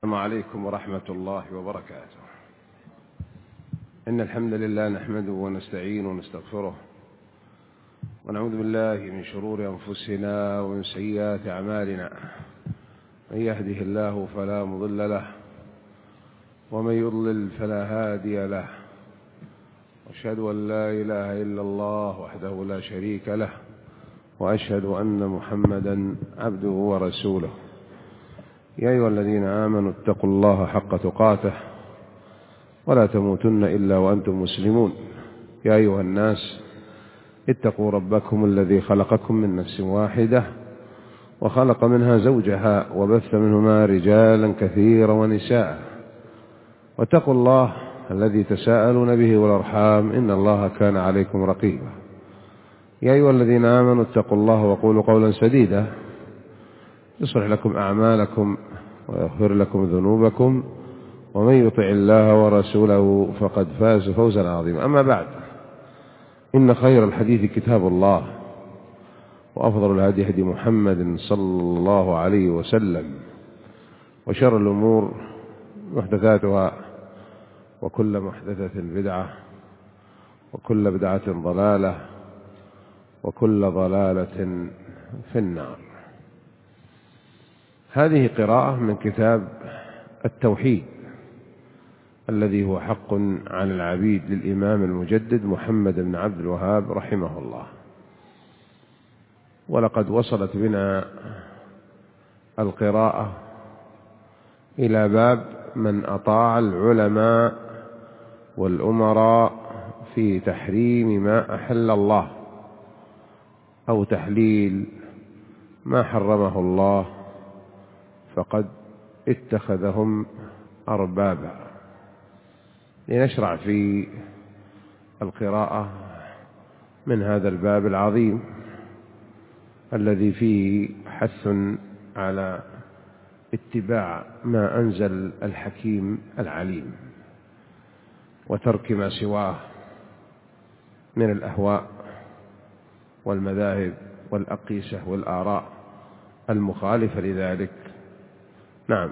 السلام عليكم ورحمة الله وبركاته. إن الحمد لله نحمده ونستعينه ونستغفره ونعوذ بالله من شرور أنفسنا ومن سيئات أعمالنا. من يهده الله فلا مضل له ومن يضلل فلا هادي له، وأشهد أن لا إله إلا الله وحده لا شريك له، وأشهد أن محمدا عبده ورسوله. يا أيها الذين آمنوا اتقوا الله حق تقاته ولا تموتن إلا وأنتم مسلمون. يا أيها الناس اتقوا ربكم الذي خلقكم من نفس واحدة وخلق منها زوجها وبث منهما رجالا كثيرا ونساء، واتقوا الله الذي تساءلون به والأرحام إن الله كان عليكم رقيبا. يا أيها الذين آمنوا اتقوا الله وقولوا قولا سديدا يصلح لكم أعمالكم ويغفر لكم ذنوبكم، ومن يطع الله ورسوله فقد فاز فوزا عظيما. أما بعد، إن خير الحديث كتاب الله، وأفضل الهدي هدي محمد صلى الله عليه وسلم، وشر الأمور محدثاتها، وكل محدثة بدعة، وكل بدعة ضلالة، وكل ضلالة في النار. هذه قراءة من كتاب التوحيد الذي هو حق على العبيد للإمام المجدد محمد بن عبد الوهاب رحمه الله. ولقد وصلت بنا القراءة إلى باب من أطاع العلماء والأمراء في تحريم ما أحل الله أو تحليل ما حرمه الله فقد اتخذهم أربابا. لنشرع في القراءة من هذا الباب العظيم الذي فيه حث على اتباع ما أنزل الحكيم العليم، وترك ما سواه من الأهواء والمذاهب والأقيسة والآراء المخالفة لذلك. نعم،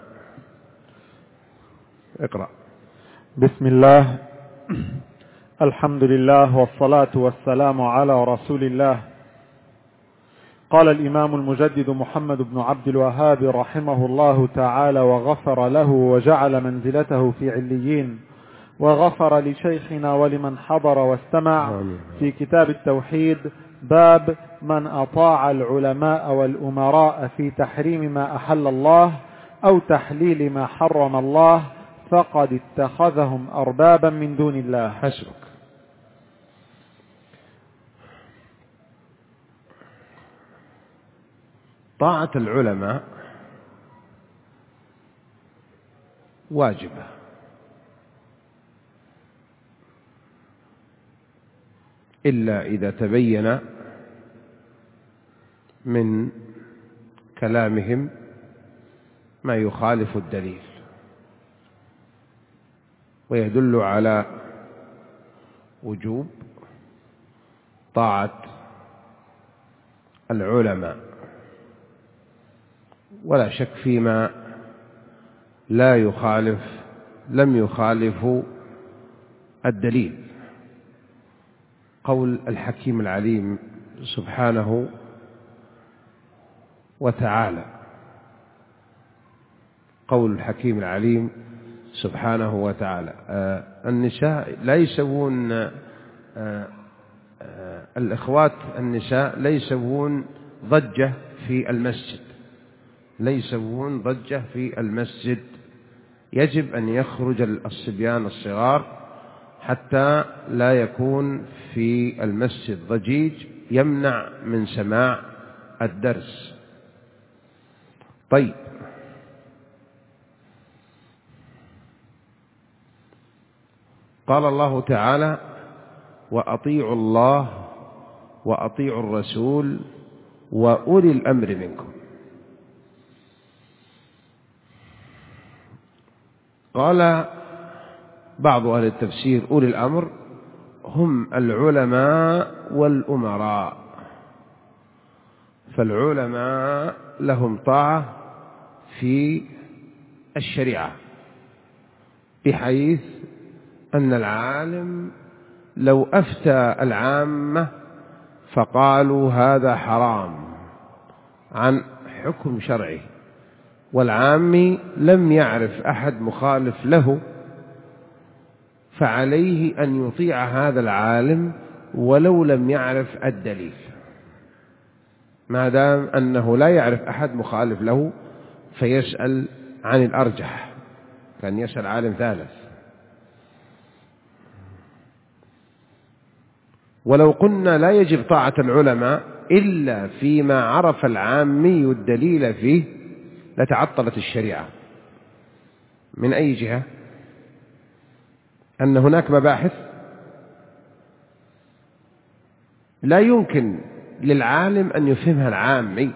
اقرأ. بسم الله، الحمد لله والصلاة والسلام على رسول الله. قال الإمام المجدد محمد بن عبد الوهاب رحمه الله تعالى وغفر له وجعل منزلته في عليين، وغفر لشيخنا ولمن حضر واستمع، في كتاب التوحيد باب من أطاع العلماء والأمراء في تحريم ما أحل الله أو تحليل ما حرم الله فقد اتخذهم أربابا من دون الله. حسبك. طاعة العلماء واجبة، إلا إذا تبين من كلامهم ما يخالف الدليل ويدل على وجوب طاعة العلماء، ولا شك فيما لم يخالف الدليل. قول الحكيم العليم سبحانه وتعالى، قول الحكيم العليم سبحانه وتعالى: النساء لا يسوون، الإخوات النساء لا يسوون ضجة في المسجد، لا يسوون ضجة في المسجد. يجب أن يخرج الصبيان الصغار حتى لا يكون في المسجد ضجيج يمنع من سماع الدرس. طيب، قال الله تعالى: وأطيعوا الله وأطيعوا الرسول وأولي الأمر منكم. قال بعض أهل التفسير: أولي الأمر هم العلماء والأمراء، فالعلماء لهم طاعة في الشريعة، بحيث أن العالم لو أفتى العامة فقالوا هذا حرام عن حكم شرعي، والعامي لم يعرف أحد مخالف له، فعليه أن يطيع هذا العالم ولو لم يعرف الدليل، ما دام أنه لا يعرف أحد مخالف له فيسأل عن الأرجح، كان يسأل عالم ثالث. ولو قلنا لا يجب طاعة العلماء إلا فيما عرف العامي الدليل فيه لتعطلت الشريعة. من أي جهة؟ أن هناك مباحث لا يمكن للعالم أن يفهمها العامي،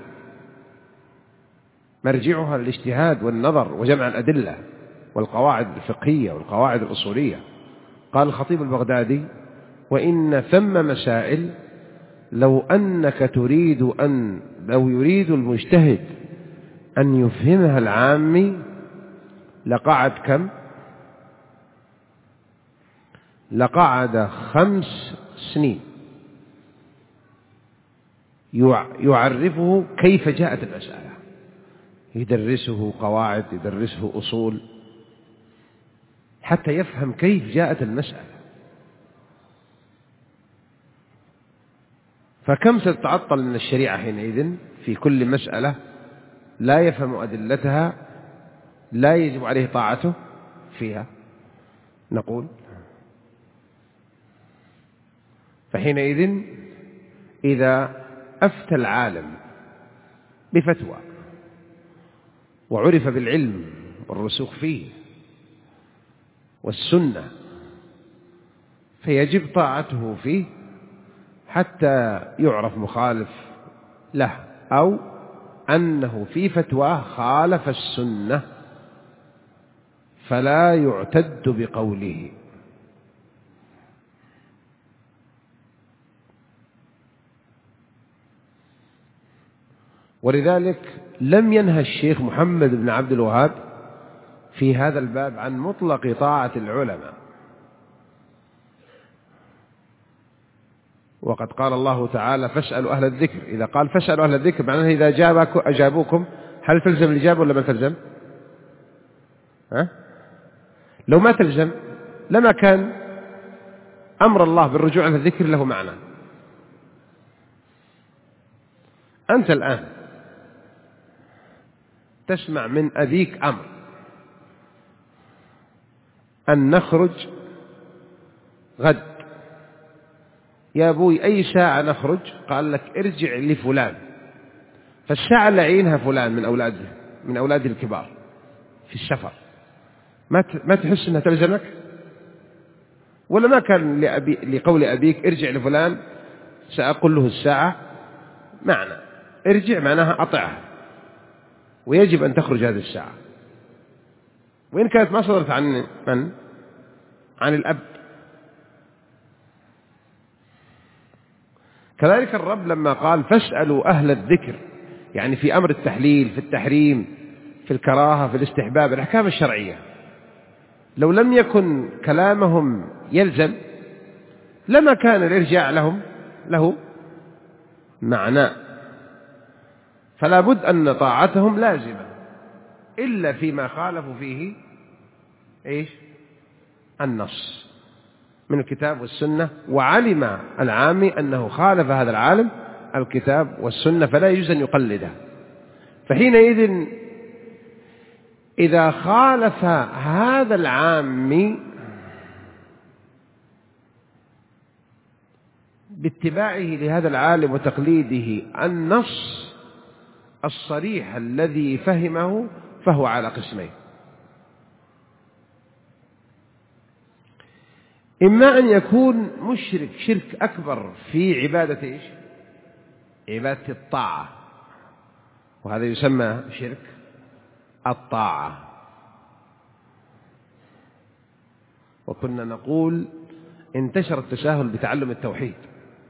مرجعها الاجتهاد والنظر وجمع الأدلة والقواعد الفقهية والقواعد الأصولية. قال الخطيب البغدادي: وإن ثم مسائل لو يريد المجتهد أن يفهمها العامي لقعد كم؟ لقعد 5 سنين يعرفه كيف جاءت المسألة، يدرسه قواعد، يدرسه أصول، حتى يفهم كيف جاءت المسألة. فكم ستتعطل من الشريعة حينئذ في كل مسألة لا يفهم أدلتها، لا يجب عليه طاعته فيها. نقول فحينئذ إذا أفتى العالم بفتوى وعرف بالعلم والرسوخ فيه والسنة فيجب طاعته فيه حتى يعرف مخالف له، أو أنه في فتواه خالف السنة فلا يعتد بقوله. ولذلك لم ينهى الشيخ محمد بن عبد الوهاب في هذا الباب عن مطلق طاعة العلماء، وقد قال الله تعالى: فاسألوا أهل الذكر. إذا قال فاسألوا أهل الذكر معناه إذا أجابوكم هل تلزم الإجابة ولا ما تلزم؟ لو ما تلزم لما كان أمر الله بالرجوع إلى الذكر له معنى. أنت الآن تسمع من أبيك أمر أن نخرج غد، يا أبوي أي ساعة نخرج؟ قال لك ارجع لفلان، فالساعة اللي عينها فلان من أولاده الكبار في السفر، ما تحس أنها تلزمك؟ ولا ما كان لقول أبيك ارجع لفلان سأقول له الساعة معنى ارجع معناها أطعها، ويجب أن تخرج هذه الساعة، وإن كانت ما صدرت عن من؟ عن الأب. كذلك الرب لما قال فاسألوا أهل الذكر، يعني في أمر التحليل، في التحريم، في الكراهة، في الاستحباب، الأحكام الشرعية، لو لم يكن كلامهم يلزم لما كان الإرجاع له معنى. فلا بد أن طاعتهم لازمة إلا فيما خالفوا فيه النص من الكتاب والسنة، وعلم العامي أنه خالف هذا العالم الكتاب والسنة فلا يجوز أن يقلده. فحينئذ إذا خالف هذا العامي باتباعه لهذا العالم وتقليده النص الصريح الذي فهمه فهو على قسمين: إما أن يكون مشرك شرك أكبر في عبادة عبادة الطاعة، وهذا يسمى شرك الطاعة. وكنا نقول انتشر التساهل بتعلم التوحيد،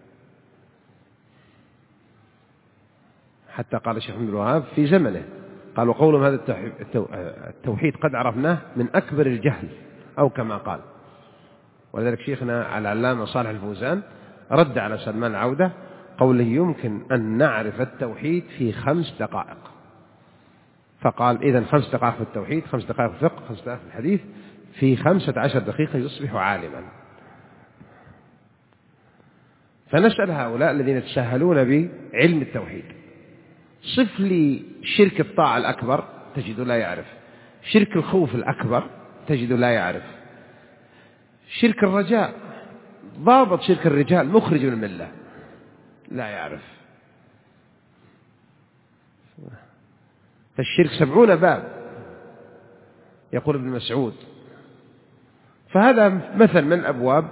حتى قال الشيخ محمد بن الوهاب في زمنه قال وقولهم هذا التوحيد قد عرفناه من أكبر الجهل أو كما قال. ولذلك شيخنا العلامة صالح الفوزان رد على سلمان العودة قوله يمكن أن نعرف التوحيد في 5 دقائق. فقال إذن 5 دقائق في التوحيد، 5 دقائق في الفقه، 5 دقائق في الحديث، في 15 دقيقة يصبح عالما. فنسأل هؤلاء الذين يتساهلون بعلم التوحيد، صف لي شرك الطاعة الأكبر تجد لا يعرف، شرك الخوف الأكبر تجد لا يعرف، شرك الرجاء، ضابط شرك الرجال مخرج من الملة لا يعرف. فالشرك 70 باب يقول ابن مسعود. فهذا مثل من الأبواب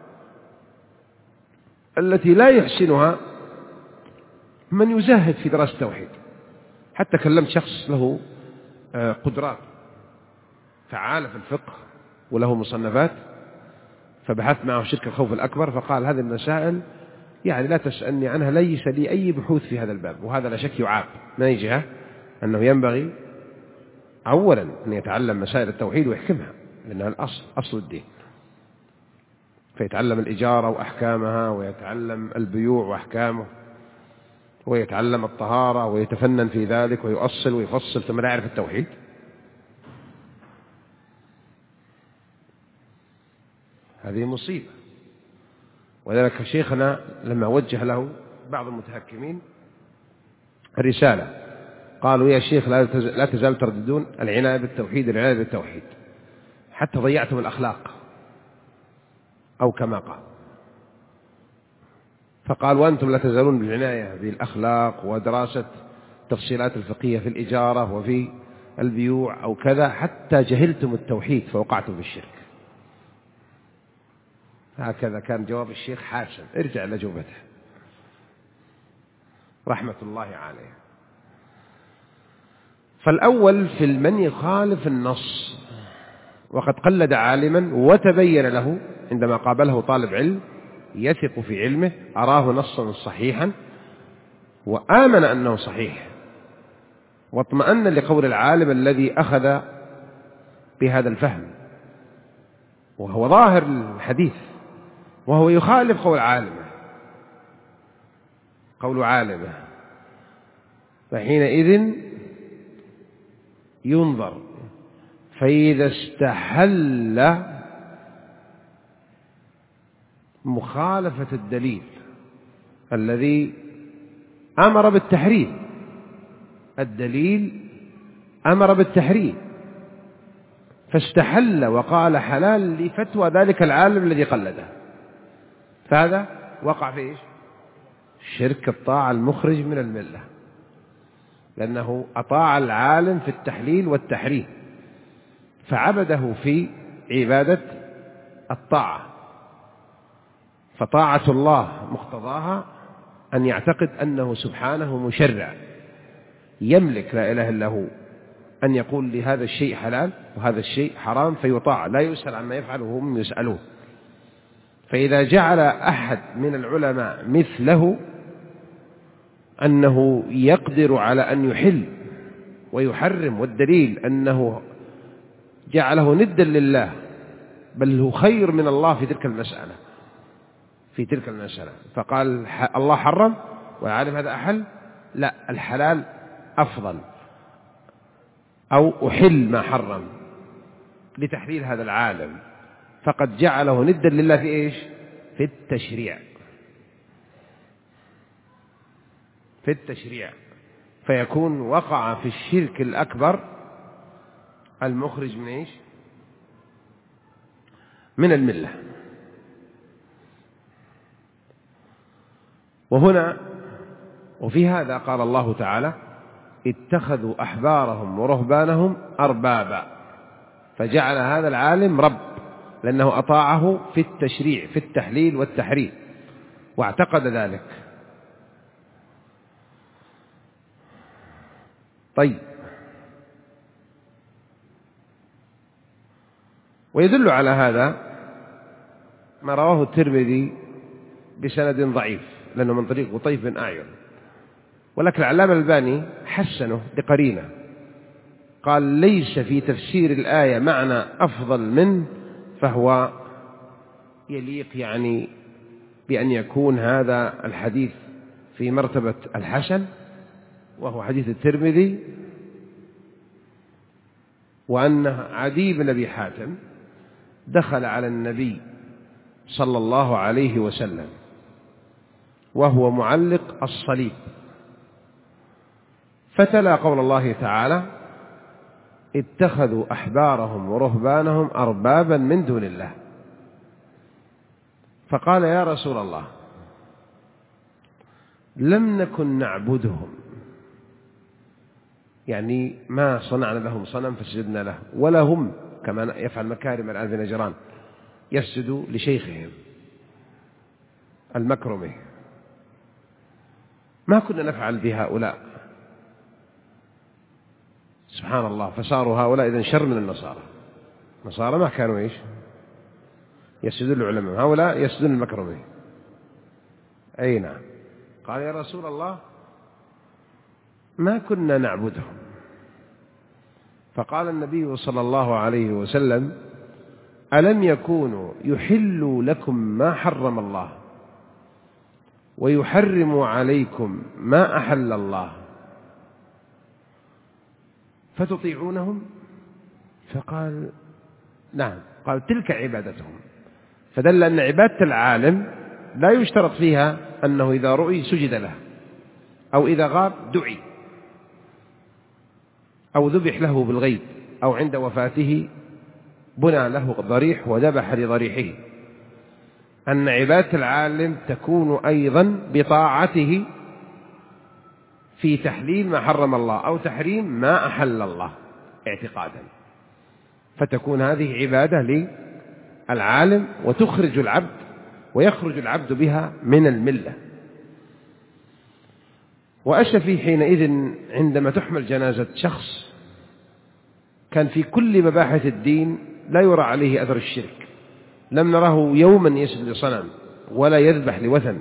التي لا يحسنها من يزهد في دراسة التوحيد. حتى كلمت شخص له قدرات فعالة في الفقه وله مصنفات، فبحثت معه شرك الخوف الأكبر، فقال هذه المسائل يعني لا تسألني عنها، ليس لي أي بحوث في هذا الباب. وهذا لا شك يعاب من أي جهة، أنه ينبغي أولا أن يتعلم مسائل التوحيد ويحكمها، لأنها الأصل، أصل الدين. فيتعلم الإجارة وأحكامها، ويتعلم البيوع وأحكامه، ويتعلم الطهارة ويتفنن في ذلك ويؤصل ويفصل، ثم لا يعرف التوحيد. هذه مصيبة. ولذلك شيخنا لما وجه له بعض المتهكمين الرسالة قالوا يا شيخ لا تزال ترددون العناية بالتوحيد، العناية بالتوحيد، حتى ضيعتم الأخلاق أو كما قال. فقال وأنتم لا تزالون بالعناية بالأخلاق ودراسة تفصيلات الفقهية في الإجارة وفي البيوع أو كذا، حتى جهلتم التوحيد فوقعتم في الشرك. هكذا كان جواب الشيخ حاسم. ارجع لجوبته رحمة الله عليه. فالأول في من يخالف النص وقد قلد عالما وتبين له عندما قابله طالب علم يثق في علمه أراه نصا صحيحا وآمن أنه صحيح، واطمأن لقول العالم الذي أخذ بهذا الفهم، وهو ظاهر الحديث، وهو يخالف قول عالمه. فحينئذ ينظر، فإذا استحل مخالفة الدليل الذي أمر بالتحريم، الدليل أمر بالتحريم، فاستحل وقال حلال لفتوى ذلك العالم الذي قلده، فهذا وقع في إيش؟ شرك الطاعة المخرج من الملة، لأنه أطاع العالم في التحليل والتحريم، فعبده في عبادة الطاعة. فطاعة الله مقتضاها أن يعتقد أنه سبحانه مشرع، يملك لا إله إلا هو أن يقول لهذا الشيء حلال وهذا الشيء حرام فيطاع، لا يسأل عما يفعل وهم يسألون. فإذا جعل أحد من العلماء مثله أنه يقدر على أن يحل ويحرم، والدليل أنه جعله ندا لله، بل هو خير من الله في تلك المسألة، فقال الله حرم والعالم هذا أحل، لا، الحلال أفضل، أو أحل ما حرم لتحليل هذا العالم، فقد جعله ندا لله في إيش؟ في التشريع، فيكون وقع في الشرك الأكبر المخرج من إيش؟ من الملة. وهنا وفي هذا قال الله تعالى اتخذوا أحبارهم ورهبانهم أربابا، فجعل هذا العالم رب لأنه أطاعه في التشريع في التحليل والتحريم واعتقد ذلك. طيب، ويدل على هذا ما رواه الترمذي بسند ضعيف لأنه من طريق قطيف بن أعين، ولكن العلامة الألباني حسنه بقرينة، قال ليس في تفسير الآية معنى أفضل منه، فهو يليق يعني بأن يكون هذا الحديث في مرتبة الحسن، وهو حديث الترمذي، وأن عدي بن أبي حاتم دخل على النبي صلى الله عليه وسلم وهو معلق الصليب، فتلا قول الله تعالى: اتخذوا أحبارهم ورهبانهم أربابا من دون الله. فقال: يا رسول الله، لم نكن نعبدهم، يعني ما صنعنا لهم صنم فسجدنا له، ولا هم كما يفعل مكارم الآن في نجران يسجدوا لشيخهم المكرمي، ما كنا نفعل بهؤلاء. سبحان الله، فصاروا هؤلاء إذن شر من النصارى. النصارى ما كانوا إيش؟ يسجدون العلماء، هؤلاء يسجدون المكرمي. أي نعم. قال: يا رسول الله، ما كنا نعبدهم. فقال النبي صلى الله عليه وسلم: ألم يكونوا يحلوا لكم ما حرم الله ويحرموا عليكم ما أحل الله فتطيعونهم؟ فقال: نعم. قال: تلك عبادتهم. فدل أن عبادة العالم لا يشترط فيها أنه إذا رؤي سجد له، أو إذا غاب دعي، أو ذبح له بالغيب، أو عند وفاته بنى له ضريح وذبح لضريحه. أن عبادة العالم تكون أيضا بطاعته في تحليل ما حرم الله أو تحريم ما أحل الله اعتقادا، فتكون هذه عبادة للعالم وتخرج العبد ويخرج العبد بها من الملة. وأسفي حينئذ عندما تحمل جنازة شخص كان في كل مباحث الدين لا يرى عليه أثر الشرك، لم نره يوما يسجد لصنم ولا يذبح لوثن،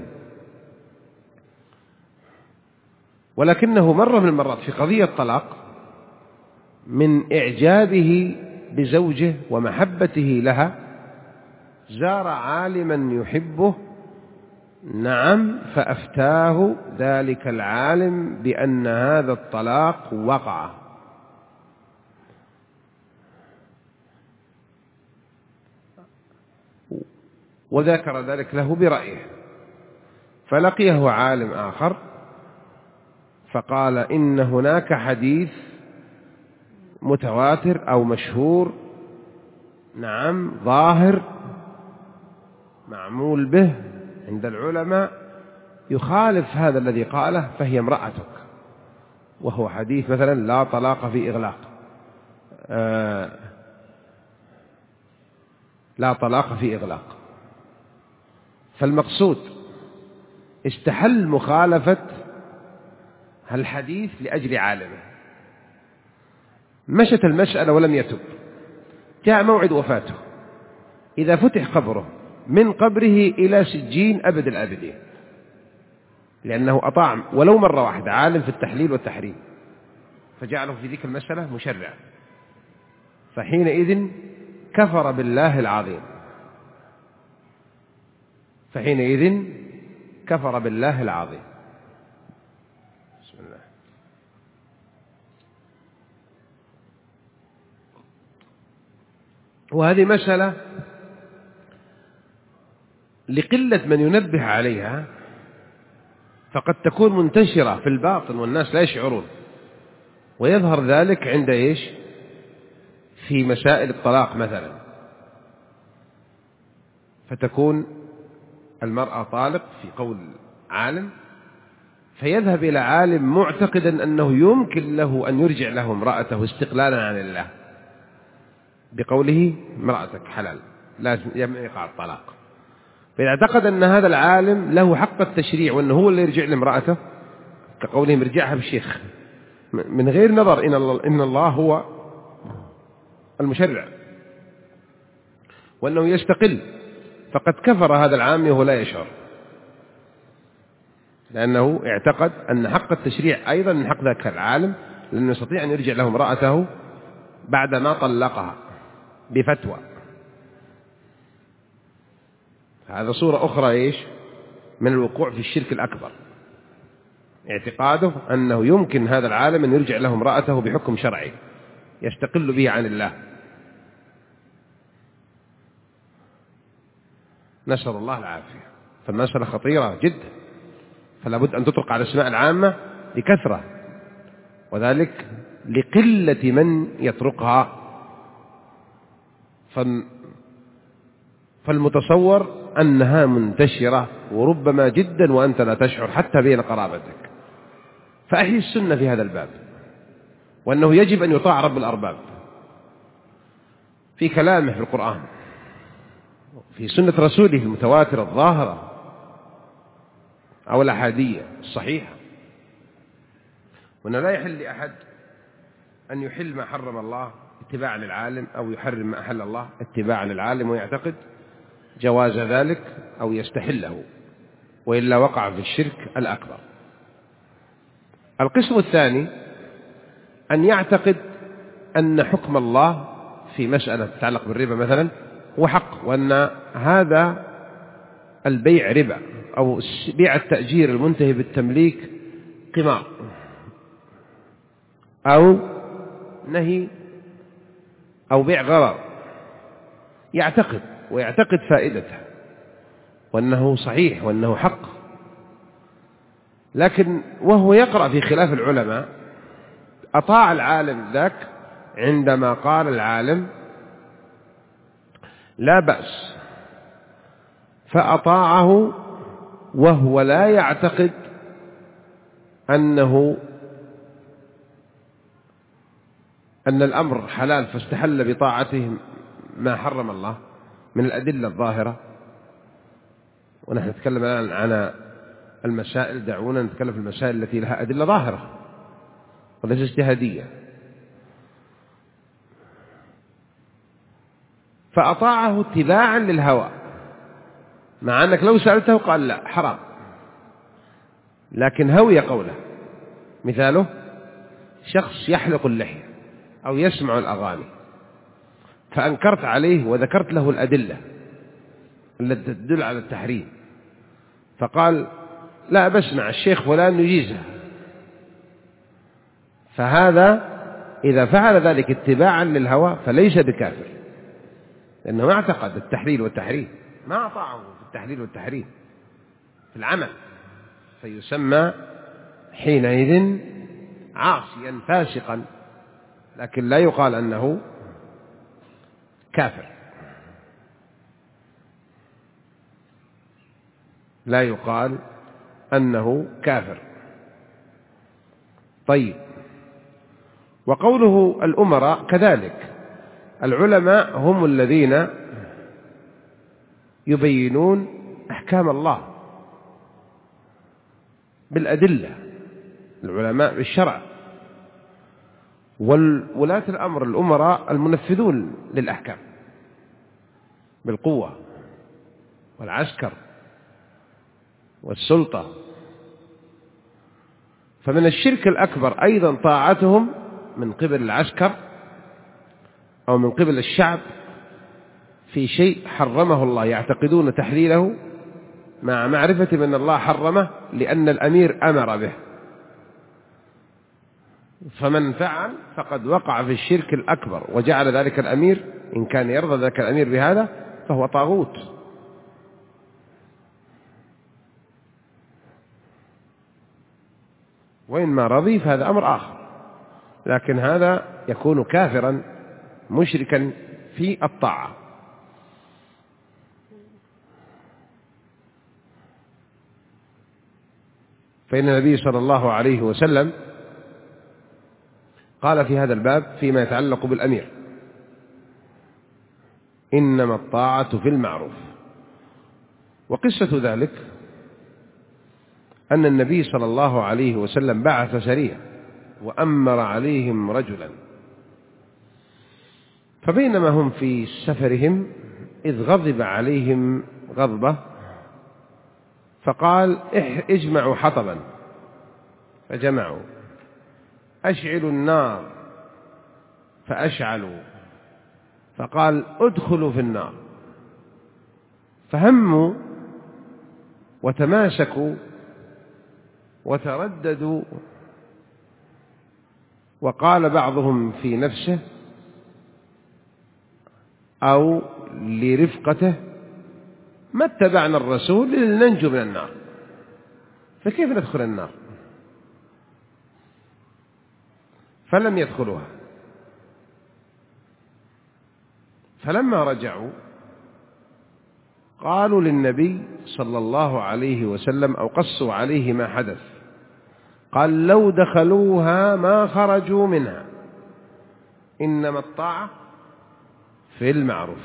ولكنه مرة من المرات في قضية طلاق من إعجابه بزوجه ومحبته لها زار عالما يحبه، نعم، فأفتاه ذلك العالم بأن هذا الطلاق وقع. وذكر ذلك له برأيه. فلقيه عالم آخر فقال: إن هناك حديث متواتر أو مشهور، نعم، ظاهر معمول به عند العلماء يخالف هذا الذي قاله، فهي امرأتك. وهو حديث مثلا: لا طلاق في إغلاق، لا طلاق في إغلاق. فالمقصود استحل مخالفة الحديث لأجل عالمه، مشت المسألة ولم يتب، جاء موعد وفاته، إذا فتح قبره من قبره إلى سجين أبد الآبدين، لأنه أطاع ولو مرة واحدة عالم في التحليل والتحريم، فجعله في ذيك المسألة مشرع، فحينئذ كفر بالله العظيم، فحينئذ كفر بالله العظيم. بسم الله. وهذه مسألة لقلة من ينبه عليها، فقد تكون منتشرة في الباطن والناس لا يشعرون، ويظهر ذلك عند إيش؟ في مسائل الطلاق مثلا، فتكون المرأة طالق في قول عالم، فيذهب إلى عالم معتقدا أنه يمكن له أن يرجع له امرأته استقلالا عن الله بقوله: امرأتك حلال، لازم يقع الطلاق. فإذا اعتقد أن هذا العالم له حق التشريع وأنه هو اللي يرجع لامرأته، كقولهم ارجعها بالشيخ، من غير نظر إن الله هو المشرع وأنه يستقل، فقد كفر هذا العامي وهو لا يشعر، لأنه اعتقد أن حق التشريع أيضا من حق ذاك العالم، لأنه يستطيع أن يرجع له امرأته بعدما طلقها بفتوى، هذا صورة أخرى إيش من الوقوع في الشرك الأكبر، اعتقاده أنه يمكن هذا العالم أن يرجع له امرأته بحكم شرعي يستقل به عن الله. نسأل الله العافية. فالمسألة خطيرة جدا، فلا بد أن تطرق على الأسماء العامة بكثرة، وذلك لقلة من يطرقها. فالمتصور أنها منتشرة وربما جدا وأنت لا تشعر حتى بين قرابتك. فأحيي السنة في هذا الباب، وأنه يجب أن يطاع رب الأرباب في كلامه في القرآن، في سنة رسوله المتواترة الظاهرة أو الأحادية الصحيحة. وأنه لا يحل لأحد أن يحل ما حرم الله اتباعا للعالم، أو يحرم ما أحل الله اتباعا للعالم ويعتقد جواز ذلك أو يستحله، وإلا وقع في الشرك الأكبر. القسم الثاني أن يعتقد أن حكم الله في مسألة تتعلق بالربا مثلا هو حق، وأن هذا البيع ربا، أو بيع التأجير المنتهي بالتمليك قمار، أو نهي أو بيع غرر، يعتقد ويعتقد فائدته وأنه صحيح وأنه حق، لكن وهو يقرأ في خلاف العلماء أطاع العالم ذاك عندما قال العالم لا بأس، فأطاعه وهو لا يعتقد أن الأمر حلال، فاستحل بطاعته ما حرم الله من الأدلة الظاهرة. ونحن نتكلم الآن عن المسائل، دعونا نتكلم في المسائل التي لها أدلة ظاهرة وليس اجتهادية. فأطاعه اتباعا للهوى، مع أنك لو سألته قال لا حرام، لكن هوي قوله. مثاله شخص يحلق اللحية أو يسمع الأغاني، فأنكرت عليه وذكرت له الأدلة التي تدل على التحريم، فقال لا بسمع الشيخ فلان يجيزها، فهذا إذا فعل ذلك اتباعا للهوى فليس بكافر، لأنه اعتقد التحليل والتحريم، ما أطاعه في التحليل والتحريم في العمل، فيسمى حينئذ عاصيا فاسقا، لكن لا يقال أنه كافر، لا يقال أنه كافر. طيب، وقوله الأمراء كذلك، العلماء هم الذين يبينون أحكام الله بالأدلة، العلماء بالشرع، والولاة الأمر الأمراء المنفذون للأحكام بالقوة والعسكر والسلطة. فمن الشرك الأكبر أيضا طاعتهم من قبل العسكر أو من قبل الشعب في شيء حرمه الله، يعتقدون تحليله مع معرفة من الله حرمه لأن الأمير أمر به، فمن فعل فقد وقع في الشرك الأكبر وجعل ذلك الأمير، إن كان يرضى ذلك الأمير بهذا فهو طاغوت. وإن ما رضي فهذا أمر آخر، لكن هذا يكون كافرا مشركا في الطاعة. فإن النبي صلى الله عليه وسلم قال في هذا الباب فيما يتعلق بالأمير: إنما الطاعة في المعروف. وقصة ذلك أن النبي صلى الله عليه وسلم بعث سرية وأمر عليهم رجلا، فبينما هم في سفرهم إذ غضب عليهم غضبة، فقال: اجمعوا حطبا، فجمعوا، أشعلوا النار، فأشعلوا، فقال ادخلوا في النار، فهموا وتماسكوا وترددوا، وقال بعضهم في نفسه أو لرفقته ما اتبعنا الرسول لننجو من النار، فكيف ندخل النار؟ فلم يدخلوها. فلما رجعوا قالوا للنبي صلى الله عليه وسلم أو قصوا عليه ما حدث، قال لو دخلوها ما خرجوا منها، إنما الطاعة في المعروف.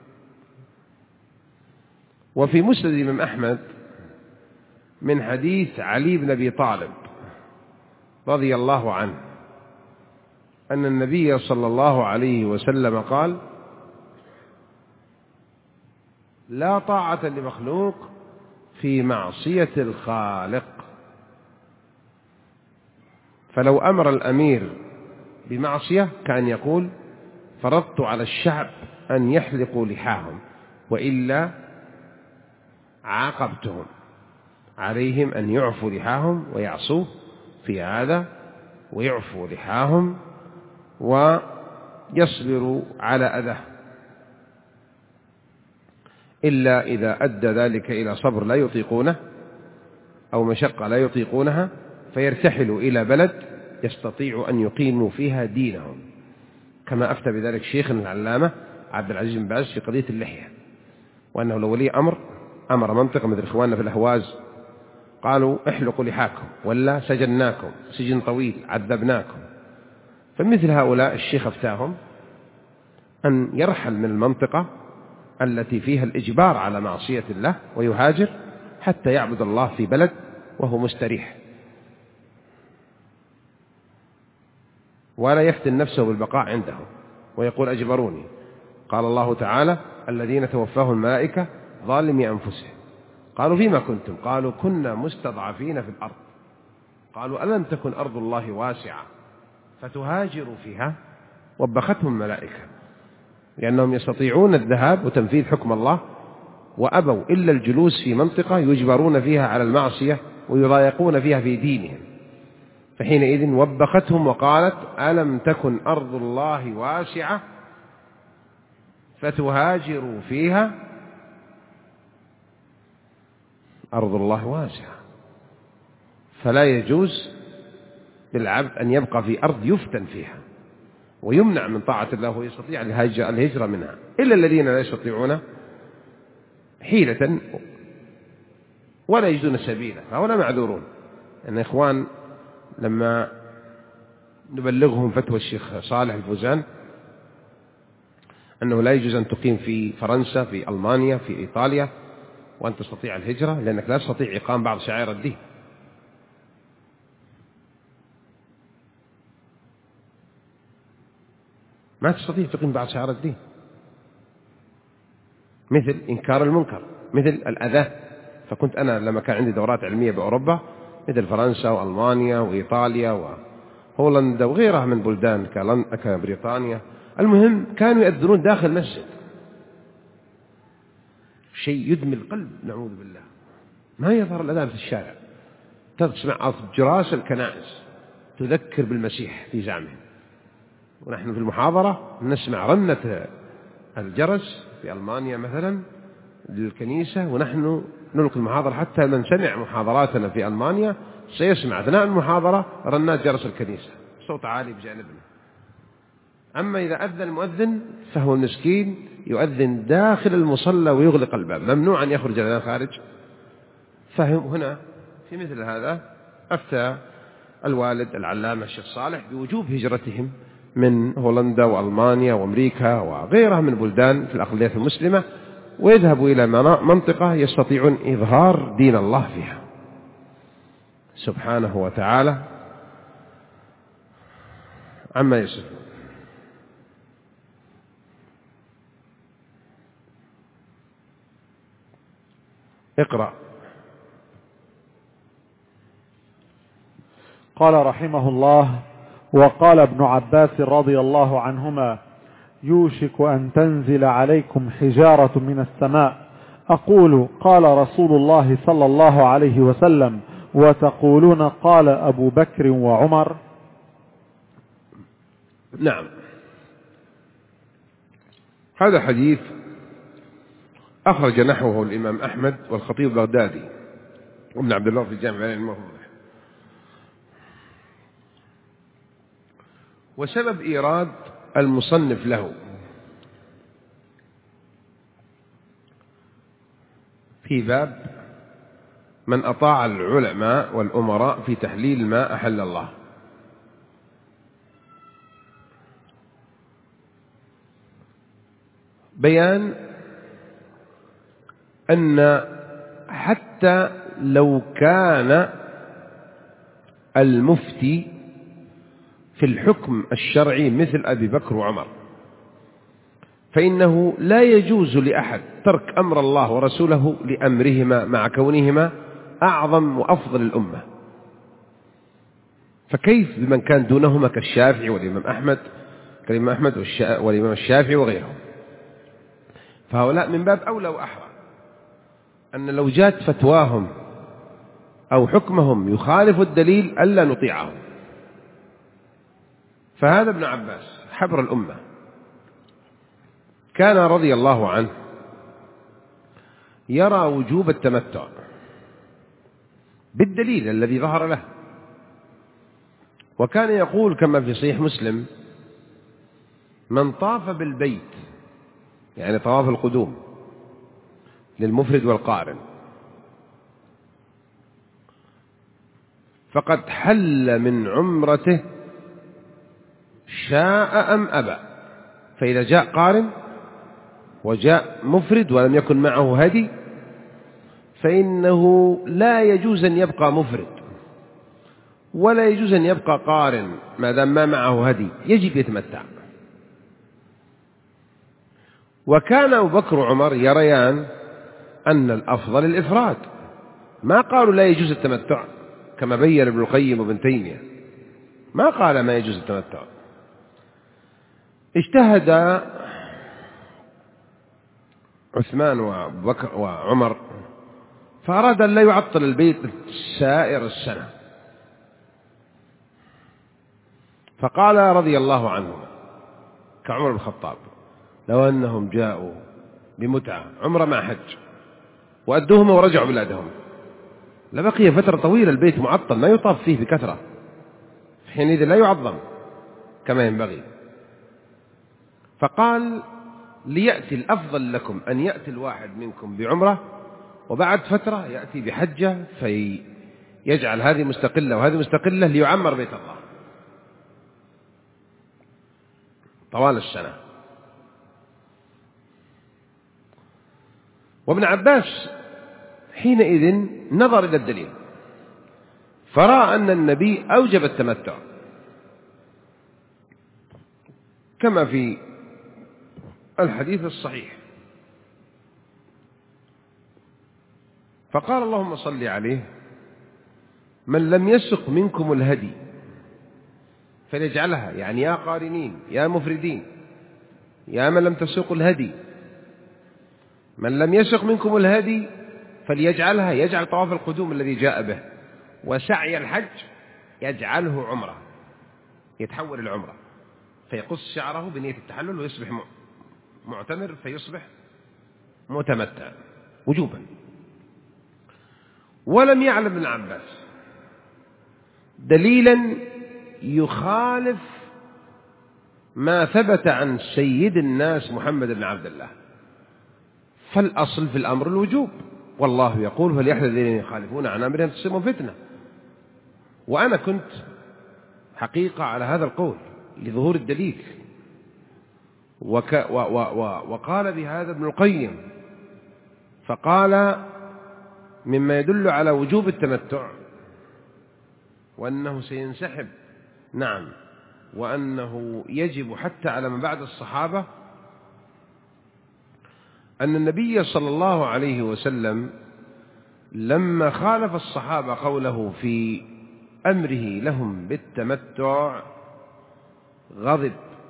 وفي مسند الإمام أحمد من حديث علي بن أبي طالب رضي الله عنه أن النبي صلى الله عليه وسلم قال لا طاعة لمخلوق في معصية الخالق. فلو أمر الأمير بمعصية كان يقول فرضت على الشعب أن يحلقوا لحاهم وإلا عاقبتهم، عليهم أن يعفوا لحاهم ويعصوه في هذا ويعفوا لحاهم ويصبروا على أذاه، إلا إذا أدى ذلك إلى صبر لا يطيقونه أو مشقة لا يطيقونها فيرتحلوا إلى بلد يستطيعوا أن يقيموا فيها دينهم، كما أفتى بذلك شيخنا العلامة عبد العزيز بن باز في قضية اللحية، وأنه لو ولي أمر منطقة مثل إخواننا في الأهواز قالوا احلقوا لحاكم ولا سجناكم سجن طويل عذبناكم، فمثل هؤلاء الشيخ افتاهم أن يرحل من المنطقة التي فيها الإجبار على معصية الله ويهاجر حتى يعبد الله في بلد وهو مستريح، ولا يفتن نفسه بالبقاء عنده ويقول أجبروني. قال الله تعالى الذين توفاهم الملائكة ظالمي أنفسهم، قالوا فيما كنتم؟ قالوا كنا مستضعفين في الأرض، قالوا ألم تكن أرض الله واسعة فتهاجروا فيها؟ وبختهم الملائكة لأنهم يستطيعون الذهاب وتنفيذ حكم الله وأبوا إلا الجلوس في منطقة يجبرون فيها على المعصية ويضايقون فيها في دينهم، فحينئذ وبختهم وقالت ألم تكن أرض الله واسعة فتهاجروا فيها؟ أرض الله واسعة، فلا يجوز للعبد أن يبقى في أرض يفتن فيها ويمنع من طاعة الله ويستطيع الهجرة منها، إلا الذين لا يستطيعون حيلة ولا يجدون سبيلا فهؤلاء معذورون. أن إخوان لما نبلغهم فتوى الشيخ صالح الفوزان أنه لا يجوز أن تقيم في فرنسا في ألمانيا في إيطاليا وأن تستطيع الهجرة لأنك لا تستطيع إقام بعض شعائر الدين، ما تستطيع تقيم بعض شعائر الدين، مثل إنكار المنكر، مثل الأذى. فكنت أنا لما كان عندي دورات علمية بأوروبا مثل فرنسا وألمانيا وإيطاليا وهولندا وغيرها من بلدان كبريطانيا، المهم كانوا يأذنون داخل مسجد، شيء يدمي القلب نعوذ بالله، ما يظهر الأذان في الشارع، تسمع جراس الكنائس تذكر بالمسيح في زعمهم، ونحن في المحاضرة نسمع رنة الجرس في ألمانيا مثلا للكنيسة ونحن نلقي المحاضرة، حتى من سمع محاضراتنا في ألمانيا سيسمع أثناء المحاضرة رنات جرس الكنيسة صوت عالي بجانبنا. أما إذا أذن المؤذن فهو المسكين يؤذن داخل المصلى ويغلق الباب، ممنوع أن يخرج إلى الخارج. فهنا في مثل هذا أفتى الوالد العلامة الشيخ صالح بوجوب هجرتهم من هولندا وألمانيا وأمريكا وغيرها من بلدان في الأقليات المسلمة ويذهبوا إلى منطقة يستطيعون إظهار دين الله فيها سبحانه وتعالى عما يصفون. اقرأ. قال رحمه الله وقال ابن عباس رضي الله عنهما: يوشك أن تنزل عليكم حجارة من السماء، أقول قال رسول الله صلى الله عليه وسلم وتقولون قال أبو بكر وعمر. نعم، هذا حديث أخرج نحوه الإمام أحمد والخطيب البغدادي وابن عبد الله في الجامع بيان المفضل. وسبب إيراد المصنف له في باب من أطاع العلماء والأمراء في تحليل ما أحل الله، بيان أن حتى لو كان المفتي في الحكم الشرعي مثل أبي بكر وعمر، فإنه لا يجوز لأحد ترك أمر الله ورسوله لأمرهما مع كونهما أعظم وأفضل الأمة. فكيف بمن كان دونهما كالشافعي والإمام أحمد والإمام الشافعي وغيرهم؟ فهؤلاء من باب أولى وأحرى أن لو جاءت فتواهم أو حكمهم يخالف الدليل ألا نطيعهم. فهذا ابن عباس حبر الأمة كان رضي الله عنه يرى وجوب التمتع بالدليل الذي ظهر له، وكان يقول كما في صحيح مسلم: من طاف بالبيت، يعني طواف القدوم للمفرد والقارن، فقد حل من عمرته شاء أم أبى. فإذا جاء قارن وجاء مفرد ولم يكن معه هدي فإنه لا يجوز أن يبقى مفرد ولا يجوز أن يبقى قارن ما دام ما معه هدي، يجب يتمتع. وكان أبو بكر وعمر يريان أن الأفضل الإفراد، ما قالوا لا يجوز التمتع كما بين ابن القيم وابن تيمية، ما قال ما يجوز التمتع. اجتهد عثمان وأبو بكر وعمر فأراد أن لا يعطل البيت سائر السنة، فقال رضي الله عنه كعمر بن الخطاب: لو أنهم جاءوا بمتعة عمرة مع حج وأدوهما ورجعوا بلادهم لبقي فترة طويلة البيت معطل ما يطاف فيه بكثرة، حينئذ لا يعظم كما ينبغي. فقال: ليأتي الأفضل لكم أن يأتي الواحد منكم بعمرة وبعد فترة يأتي بحجة فيجعل هذه مستقلة وهذه مستقلة ليعمر بيت الله طوال السنة. وابن عباس حينئذ نظر إلى الدليل فرأى أن النبي أوجب التمتع كما في الحديث الصحيح، فقال: اللهم صل عليه: من لم يسق منكم الهدي فليجعلها، يعني يا قارنين يا مفردين يا من لم تسوقوا الهدي، من لم يسق منكم الهدي فليجعلها، يجعل طواف القدوم الذي جاء به، وسعي الحج يجعله عمره، يتحول العمره فيقص شعره بنية التحلل ويصبح معتمر فيصبح متمتع وجوبا. ولم يعلم ابن عباس دليلا يخالف ما ثبت عن سيد الناس محمد بن عبد الله، فالأصل في الأمر الوجوب، والله يقول: فليحذر الذين يخالفون عن أمره أن تصيبهم فتنة. وأنا كنت حقيقة على هذا القول لظهور الدليل، وقال بهذا ابن القيم، فقال: مما يدل على وجوب التمتع وأنه سينسحب، نعم، وأنه يجب حتى على من بعد الصحابة، أن النبي صلى الله عليه وسلم لما خالف الصحابة قوله في أمره لهم بالتمتع غضب،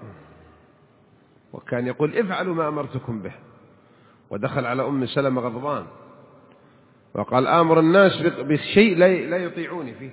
وكان يقول افعلوا ما أمرتكم به، ودخل على أم سلمة غضبان وقال آمر الناس بشيء لا يطيعوني فيه.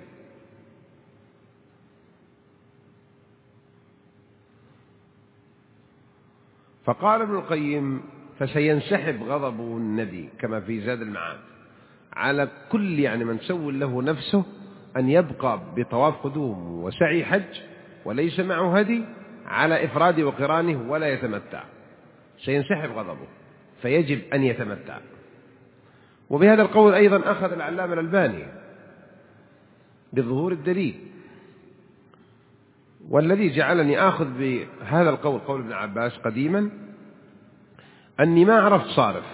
فقال ابن القيم فسينسحب غضب النبي كما في زاد المعاد على كل من سول له نفسه أن يبقى بطواف قدوم وسعي حج وليس معه هدي على إفراد وقرانه ولا يتمتع، سينسحب غضبه فيجب أن يتمتع. وبهذا القول أيضا أخذ العلامة الألباني بظهور الدليل، والذي جعلني آخذ بهذا القول قول ابن عباس قديما أني ما عرفت صارف،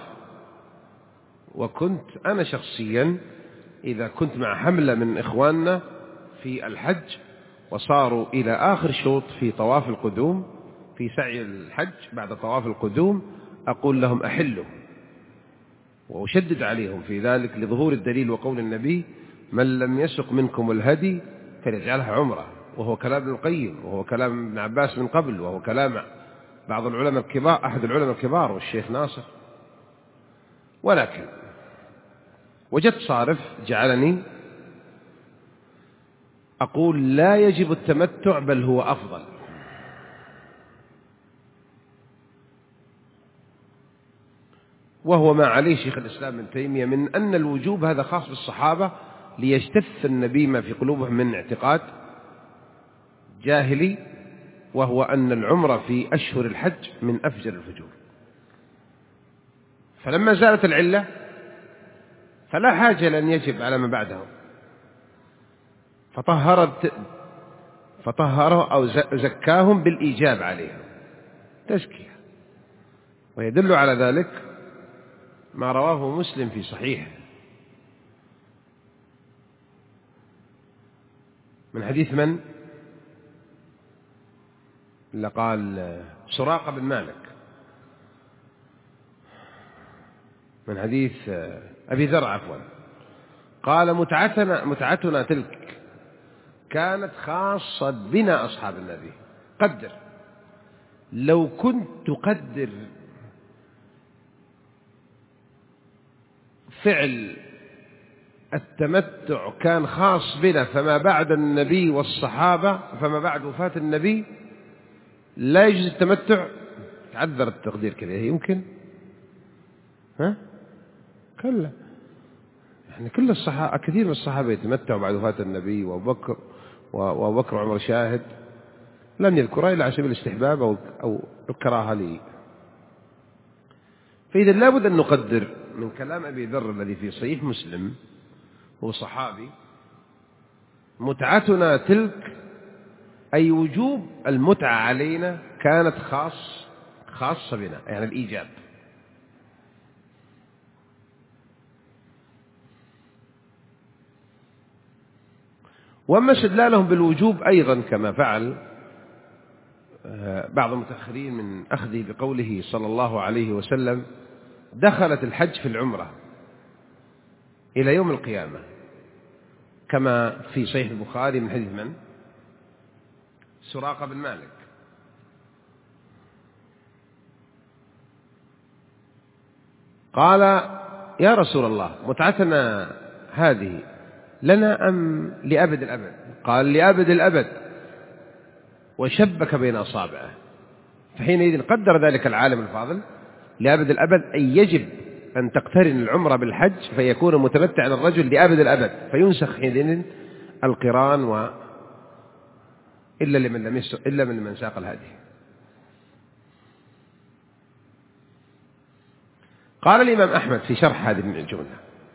وكنت أنا شخصيا إذا كنت مع حملة من إخواننا في الحج وصاروا إلى آخر شوط في طواف القدوم في سعي الحج بعد طواف القدوم أقول لهم أحلوا، وأشدد عليهم في ذلك لظهور الدليل وقول النبي من لم يسق منكم الهدي فليجعلها عمره، وهو كلام ابن القيم وهو كلام ابن عباس من قبل وهو كلام بعض العلماء الكبار أحد العلماء الكبار والشيخ ناصر. ولكن وجدت صارف جعلني أقول لا يجب التمتع بل هو أفضل، وهو ما عليه شيخ الإسلام ابن تيمية من أن الوجوب هذا خاص بالصحابة ليجتث النبي ما في قلوبهم من اعتقاد جاهلي، وهو أن العمرة في أشهر الحج من أفجر الفجور. فلما زالت العلة فلا حاجة لأن يجب على من بعدهم، فطهره أو زكاهم بالإيجاب عليهم تزكية. ويدل على ذلك ما رواه مسلم في صحيحه من حديث من؟ اللي قال سراقة بن مالك، من حديث أبي ذر عفوا، قال متعتنا تلك كانت خاصة بنا أصحاب النبي. قدر لو كنت تقدر فعل التمتع كان خاص بنا فما بعد النبي والصحابة فما بعد وفاة النبي لا يجوز التمتع، تعذر التقدير كذا يمكن كلا كل الصحابة كثير من الصحابة يتمتعوا بعد وفاة النبي، وأبو بكر وعمر شاهد لم يذكرها إلا على سبيل الاستحباب أو الكراهة لي. فإذا لابد أن نقدر من كلام أبي ذر الذي في صحيح مسلم هو صحابي متعتنا تلك أي وجوب المتعة علينا كانت خاصة بنا، يعني الإيجاب. وأما استدلالهم بالوجوب أيضا كما فعل بعض المتأخرين من أخذه بقوله صلى الله عليه وسلم دخلت الحج في العمرة إلى يوم القيامة، كما في صحيح البخاري من حديث من؟ سراقة بن مالك. قال يا رسول الله متعتنا هذه لنا أم لأبد الأبد؟ قال لأبد الأبد، وشبك بين أصابعه. فحينئذ قدر ذلك العالم الفاضل لأبد الأبد أي يجب أن تقترن العمرة بالحج فيكون متمتعا الرجل لأبد الأبد، فينسخ حينئذ القران إلا من ساق الهدي. قال الإمام أحمد في شرح هذه الجملة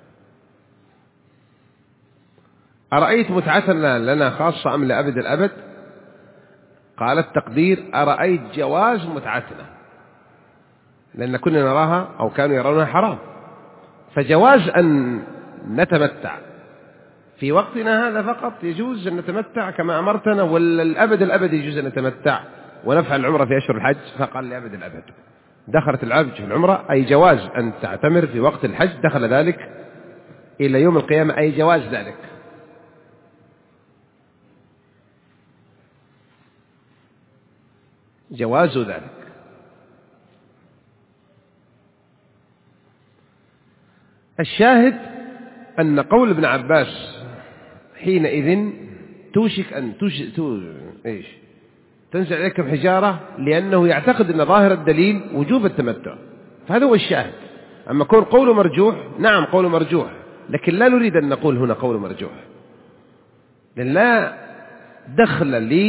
أرأيت متعتنا لنا خاصة أم لأبد الأبد؟ قال التقدير أرأيت جواز متعتنا، لأن كنا نراها أو كانوا يرونها حرام، فجواز أن نتمتع في وقتنا هذا فقط يجوز أن نتمتع كما أمرتنا، ولا الأبد الأبد يجوز أن نتمتع ونفعل العمرة في أشهر الحج؟ فقال لأبد الأبد. دخلت العبد في العمرة أي جواز أن تعتمر في وقت الحج، دخل ذلك إلى يوم القيامة أي جواز ذلك. جواز ذلك. الشاهد أن قول ابن عباس حينئذ توشك أن تنزل عليكم حجارة، لأنه يعتقد أن ظاهر الدليل وجوب التمتع، فهذا هو الشاهد. أما كون قوله مرجوح، نعم قوله مرجوح، لكن لا نريد أن نقول هنا قوله مرجوح، لأن لا دخل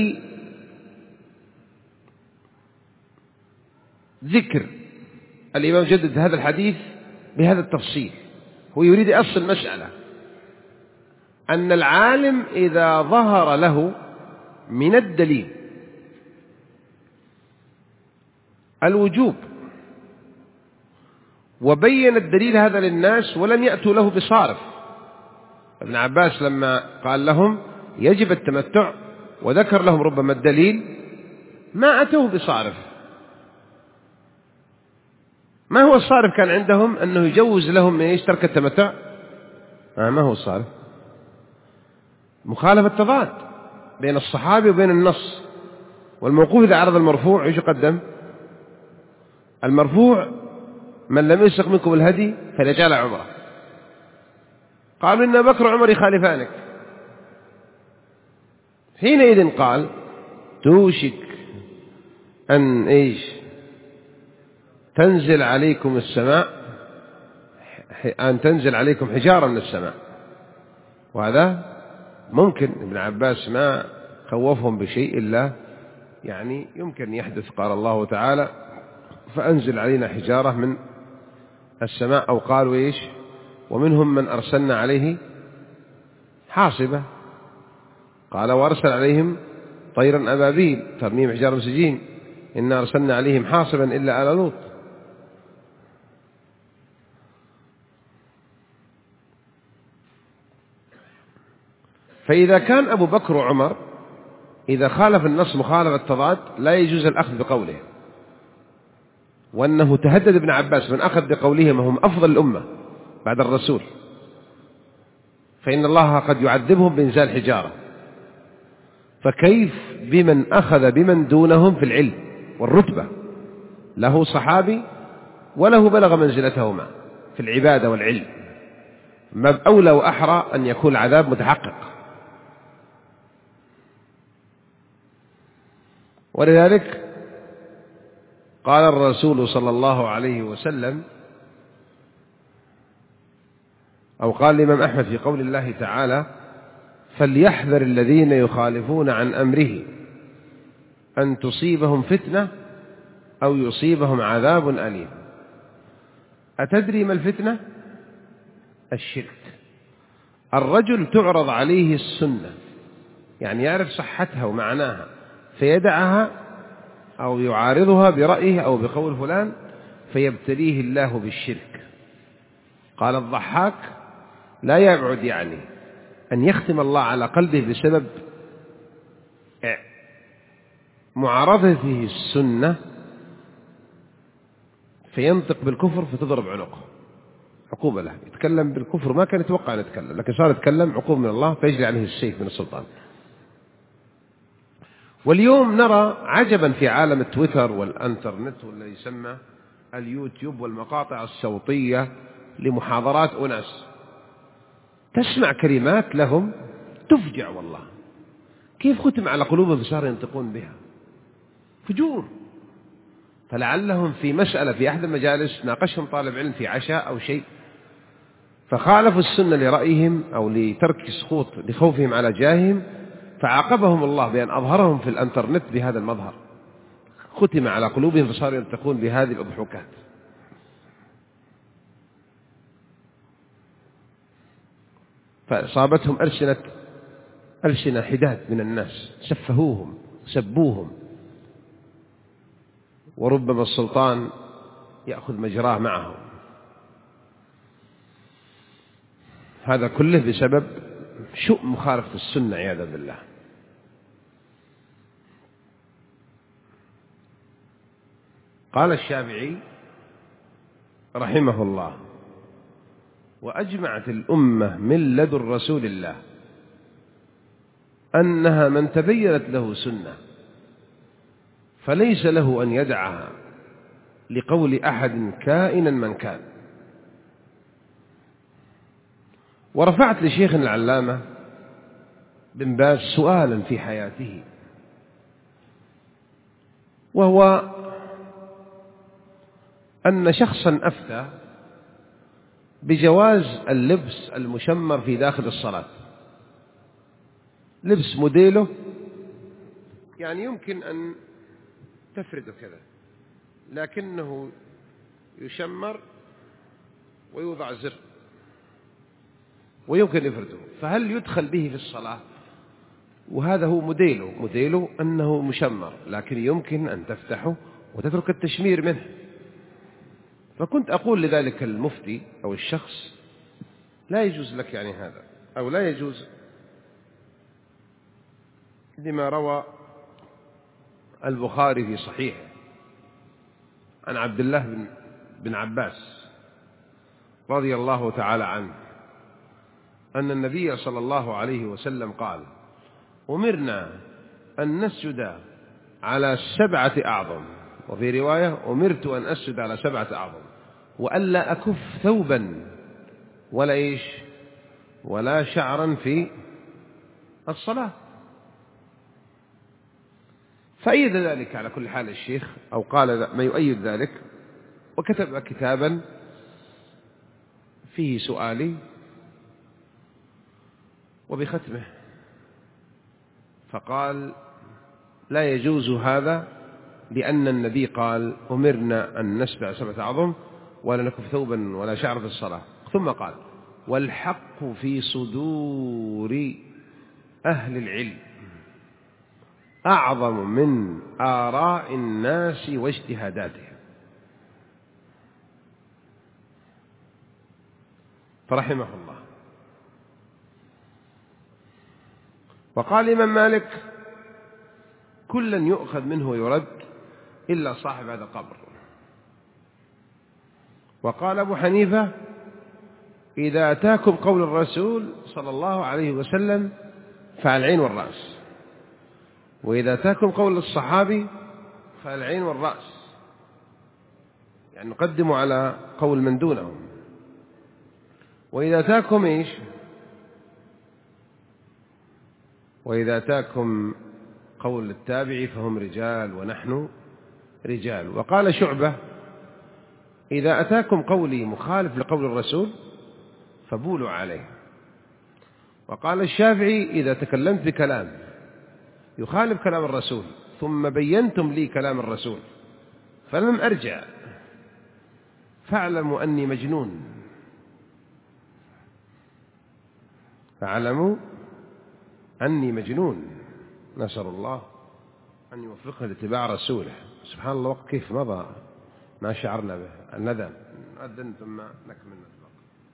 لذكر الإمام جدد هذا الحديث بهذا التفصيل. هو يريد أصل المسألة أن العالم إذا ظهر له من الدليل الوجوب وبين الدليل هذا للناس ولم يأتوا له بصارف. ابن عباس لما قال لهم يجب التمتع وذكر لهم ربما الدليل، ما أتوه بصارف. ما هو الصارف كان عندهم؟ أنه يجوز لهم إيش؟ ترك التمتع. ما هو الصارف؟ مخالفة تضاد بين الصحابي وبين النص. والموقوف إذا عرض المرفوع إيش يقدم؟ المرفوع من لم يسق منكم الهدي فليجعل عمره. قالوا إن بكر وعمر يخالفانك. حينئذ قال توشك أن إيش؟ تنزل عليكم السماء، أن تنزل عليكم حجارة من السماء. وهذا ممكن. ابن عباس ما خوفهم بشيء إلا يعني يمكن يحدث. قال الله تعالى فأنزل علينا حجارة من السماء، أو قالوا إيش؟ ومنهم من أرسلنا عليه حاصبة. قال وأرسل عليهم طيرا أبابيل ترميم حجارة سجين، إنا أرسلنا عليهم حاصبا إلا آل لوط. فإذا كان أبو بكر وعمر إذا خالف النص مخالفة تضاد لا يجوز الأخذ بقوله، وأنه تهدد ابن عباس من أخذ بقولهم هم أفضل الأمة بعد الرسول، فإن الله قد يعذبهم بإنزال حجارة، فكيف بمن أخذ بمن دونهم في العلم والرتبة، له صحابي وله بلغ منزلتهما في العبادة والعلم، ما أولى وأحرى أن يكون العذاب متحقق. ولذلك قال الرسول صلى الله عليه وسلم، أو قال الإمام أحمد في قول الله تعالى فليحذر الذين يخالفون عن أمره أن تصيبهم فتنة أو يصيبهم عذاب أليم. أتدري ما الفتنة؟ الشرك. الرجل تعرض عليه السنة، يعني يعرف صحتها ومعناها فيدعها أو يعارضها برأيه أو بقول فلان فيبتليه الله بالشرك. قال الضحاك لا يبعد يعني أن يختم الله على قلبه بسبب معارضته السنة فينطق بالكفر فتضرب عنقه، عقوبة له. يتكلم بالكفر ما كان يتوقع أن يتكلم، لكن صار يتكلم عقوبة من الله فيجري عليه السيف من السلطان. واليوم نرى عجبا في عالم التويتر والانترنت والذي يسمى اليوتيوب والمقاطع الصوتية لمحاضرات أناس، تسمع كلمات لهم تفجع والله، كيف ختم على قلوبهم فصار ينطقون بها، فجور. فلعلهم في مسألة في أحد المجالس ناقشهم طالب علم في عشاء أو شيء فخالفوا السنة لرأيهم أو لترك سقوط لخوفهم على جاههم، فعاقبهم الله بأن أظهرهم في الانترنت بهذا المظهر، ختم على قلوبهم فصاروا ينطقون بهذه الأضحوكات. فأصابتهم ألسنة حداد من الناس، سفهوهم سبوهم، وربما السلطان يأخذ مجراه معهم. هذا كله بسبب شؤم مخالفة السنة عياذا بالله. قال الشافعي رحمه الله وأجمعت الأمة من لدن رسول الله أنها من تبينت له سنة فليس له أن يدعها لقول أحد كائنا من كان. ورفعت لشيخنا العلامة بن باز سؤالا في حياته، وهو أن شخصا أفتى بجواز اللبس المشمر في داخل الصلاة، لبس موديله يعني يمكن أن تفرده كذا، لكنه يشمر ويوضع زر ويمكن يفرده، فهل يدخل به في الصلاة؟ وهذا هو موديله أنه مشمر، لكن يمكن أن تفتحه وتترك التشمير منه. فكنت أقول لذلك المفتي أو الشخص لا يجوز لك يعني هذا، أو لا يجوز لما روى البخاري في صحيحه عن عبد الله بن عباس رضي الله تعالى عنه أن النبي صلى الله عليه وسلم قال: أمرنا أن نسجد على 7 أعظم، وفي رواية: أمرت أن أسجد على 7 أعظم، وألا أكف ثوبا ولا شعرا في الصلاة. فأيد ذلك على كل حال الشيخ، أو قال ما يؤيد ذلك، وكتب كتابا فيه سؤالي وبختمه، فقال: لا يجوز هذا لأن النبي قال: أمرنا أن نسبع 7 أعظم ولا نكف ثوبا ولا شعر في الصلاة. ثم قال: والحق في صدور أهل العلم أعظم من آراء الناس واجتهاداتهم. فرحمه الله. وقال الإمام مالك: كلا يؤخذ منه ويرد إلا صاحب هذا القبر. وقال أبو حنيفة: إذا أتاكم قول الرسول صلى الله عليه وسلم فالعين والرأس، وإذا أتاكم قول الصحابي فالعين والرأس، يعني نقدموا على قول من دونهم. وإذا أتاكم وإذا أتاكم قول التابع فهم رجال ونحن رجال. وقال شعبة: إذا أتاكم قولي مخالف لقول الرسول فبولوا عليه. وقال الشافعي: إذا تكلمت بكلام يخالف كلام الرسول ثم بينتم لي كلام الرسول فلم أرجع فاعلموا أني مجنون. فاعلموا أني مجنون. نسأل الله أن يوفقنا لاتباع رسوله. سبحان الله، وقت كيف مضى ما شعرنا به. الندى نؤذن ثم نكمل نطلق.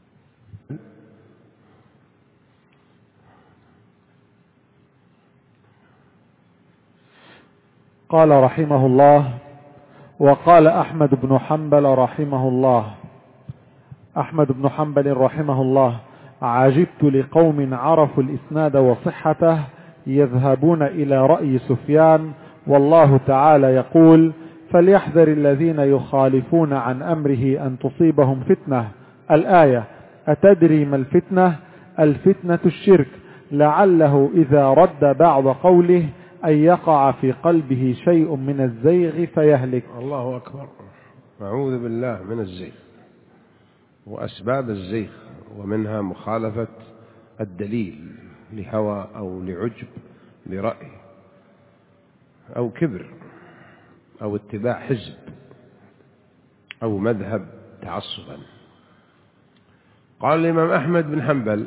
قال رحمه الله: وقال أحمد بن حنبل رحمه الله: أحمد بن حنبل رحمه الله: عجبت لقوم عرفوا الإسناد وصحته يذهبون إلى رأي سفيان، والله تعالى يقول: فليحذر الذين يخالفون عن أمره أن تصيبهم فتنة. الآية: أتدري ما الفتنة؟ الفتنة الشرك، لعله إذا رد بعض قوله أن يقع في قلبه شيء من الزيغ فيهلك. الله أكبر. أعوذ بالله من الزيغ وأسباب الزيغ، ومنها مخالفة الدليل لهوى أو لعجب برأي أو كبر أو اتباع حزب أو مذهب تعصبا. قال الإمام أحمد بن حنبل: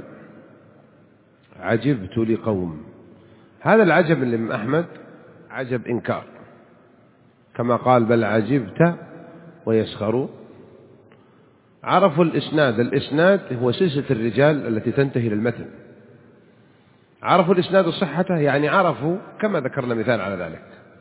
عجبت لقوم. هذا العجب للإمام أحمد عجب إنكار، كما قال: بل عجبت ويسخرون. عرفوا الإسناد. الإسناد هو سلسلة الرجال التي تنتهي للمتن. عرفوا الإسناد وصحته، يعني عرفوا كما ذكرنا مثال على ذلك.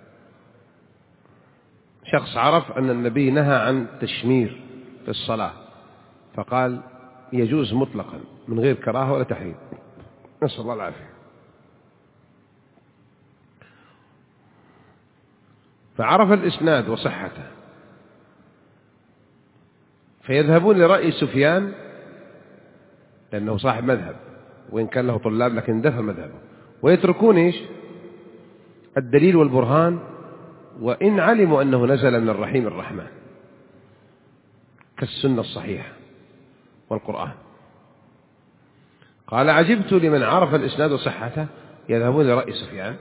شخص عرف أن النبي نهى عن تشمير في الصلاة فقال يجوز مطلقا من غير كراهة ولا تحريم، نسأل الله العافية. فعرف الإسناد وصحته، فيذهبون لرأي سفيان لأنه صاحب مذهب وإن كان له طلاب لكن دفع مذهبه، ويتركون إيش؟ الدليل والبرهان، وإن علموا أنه نزل من الرحيم الرحمن كالسنة الصحيحة والقرآن. قال عجبت لمن عرف الإسناد وصحته يذهبون لرأي سفيان.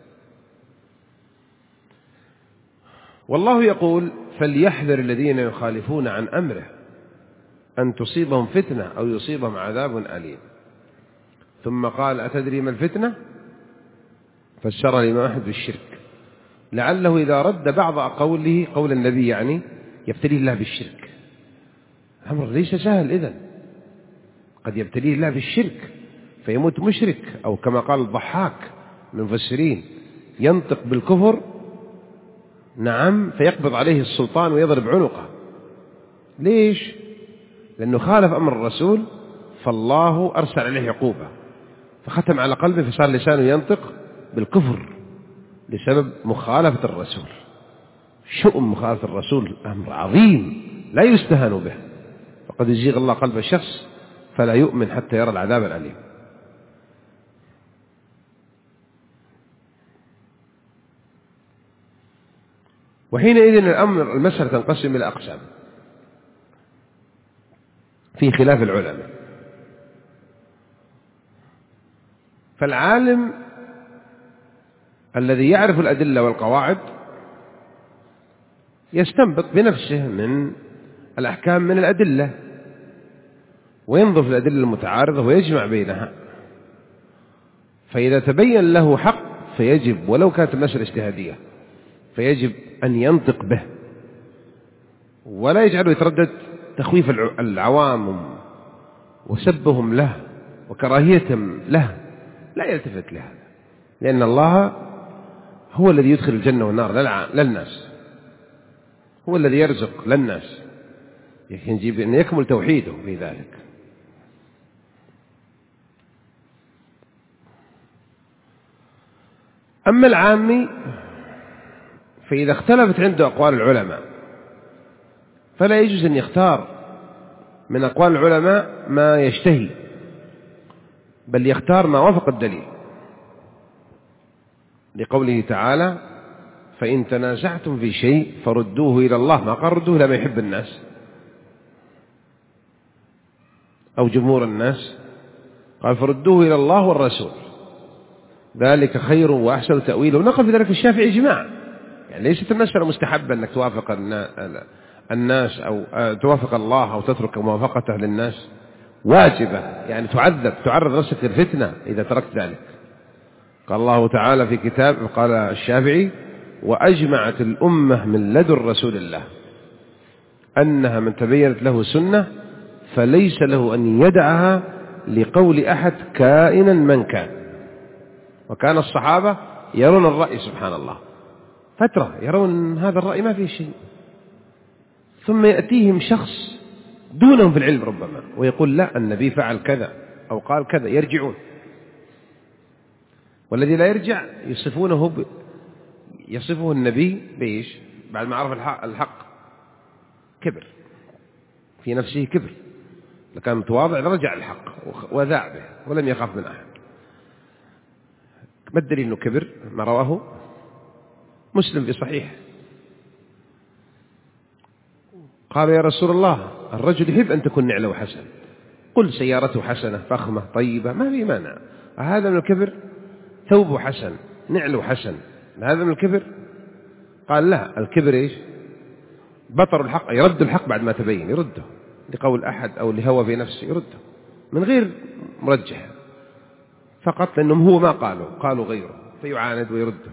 والله يقول فليحذر الذين يخالفون عن أمره أن تصيبهم فتنة أو يصيبهم عذاب أليم. ثم قال أتدري ما الفتنة؟ فسر الإمام أحمد بالشرك، لعله إذا رد بعض قوله قول النبي يعني يبتليه الله بالشرك. أمر ليس سهل، إذن قد يبتليه الله بالشرك فيموت مشرك، أو كما قال الضحاك من المفسرين ينطق بالكفر نعم فيقبض عليه السلطان ويضرب عنقه. ليش؟ لأنه خالف أمر الرسول فالله أرسل عليه عقوبة فختم على قلبه فصار لسانه ينطق بالكفر بسبب مخالفة الرسول. شؤم مخالفة الرسول أمر عظيم لا يستهان به، فقد يزيغ الله قلب الشخص فلا يؤمن حتى يرى العذاب الأليم. وحينئذ المسألة تنقسم إلى أقسام في خلاف العلماء. فالعالم الذي يعرف الأدلة والقواعد يستنبط بنفسه من الأحكام من الأدلة وينظر في الأدلة المتعارضة ويجمع بينها، فإذا تبين له حق فيجب ولو كانت المسألة اجتهادية فيجب أن ينطق به ولا يجعله يتردد تخويف العوام وسبهم له وكراهيتهم له، لا يلتفت لهذا، لأن الله هو الذي يدخل الجنة والنار للناس، هو الذي يرزق للناس، يجب أن يكمل توحيده في ذلك. أما العامي فإذا اختلفت عنده أقوال العلماء فلا يجوز أن يختار من أقوال العلماء ما يشتهي، بل يختار ما وافق الدليل، لقوله تعالى فإن تنازعتم في شيء فردوه إلى الله، ما قال ردوه لما يحب الناس أو جمهور الناس، قال فردوه إلى الله والرسول ذلك خير وأحسن تأويله. ونقل في ذلك الشافعي إجماع، يعني ليست المسألة مستحبة أنك توافق الناس أو توافق الله أو تترك موافقته للناس، واجبة يعني تعرض نفسك للفتنة إذا تركت ذلك. قال الله تعالى في كتاب، قال الشافعي وأجمعت الأمة من لدن رسول الله أنها من تبينت له سنة فليس له أن يدعها لقول أحد كائنا من كان. وكان الصحابة يرون الرأي سبحان الله فترة يرون هذا الرأي ما فيه شيء، ثم يأتيهم شخص دونهم في العلم ربما ويقول لا النبي فعل كذا أو قال كذا، يرجعون. والذي لا يرجع يصفه النبي بإيش؟ بعد ما عرف الحق كبر في نفسه، كبر، لكان متواضع رجع الحق وذاع به ولم يخاف من أحد. ما الدليل أنه كبر؟ ما رواه مسلم في صحيح، قال يا رسول الله الرجل يحب أن تكون نعله حسن، قل سيارته حسنة فخمة طيبة ما في مانع، هذا من الكبر؟ ثوبه حسن نعله حسن، هذا من الكبر؟ قال لا، الكبر إيش؟ بطر الحق، يرد الحق بعد ما تبين، يرده لقول أحد أو لهوى في نفسه، يرده من غير مرجح فقط لأنهم هو ما قالوا غيره فيعاند ويرده.